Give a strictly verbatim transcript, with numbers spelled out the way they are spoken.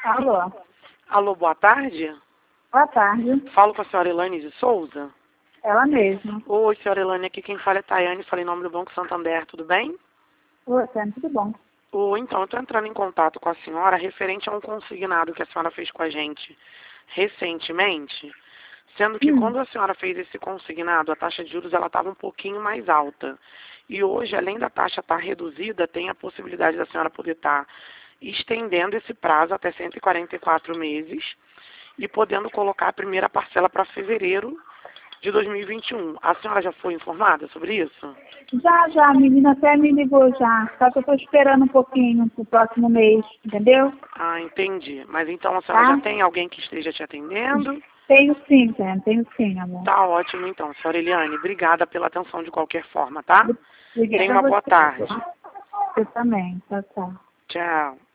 Alô. Alô, boa tarde. Boa tarde. Falo com a senhora Elaine de Souza. Ela mesma. Oi, senhora Elaine, aqui quem fala é Tayane, falei em nome do Banco Santander, tudo bem? Oi, Tânia, tudo bom? Oi, então, eu estou entrando em contato com a senhora referente a um consignado que a senhora fez com a gente recentemente, sendo que Hum. quando a senhora fez esse consignado, a taxa de juros ela estava um pouquinho mais alta. E hoje, além da taxa estar reduzida, tem a possibilidade da senhora poder estar estendendo esse prazo até cento e quarenta e quatro meses e podendo colocar a primeira parcela para fevereiro de dois mil e vinte e um. A senhora já foi informada sobre isso? Já, já, a menina até me ligou já. Só que eu estou esperando um pouquinho pro próximo mês, entendeu? Ah, entendi. Mas então a senhora Tá? já tem alguém que esteja te atendendo? Tenho sim, Tânia, tenho sim, amor. Tá ótimo então, senhora Eliane. Obrigada pela atenção de qualquer forma, tá? Obrigada Tenha uma a boa você. tarde. Você também. Tchau, tchau. Tchau.